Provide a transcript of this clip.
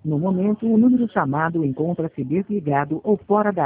No momento, o número chamado encontra-se desligado ou fora da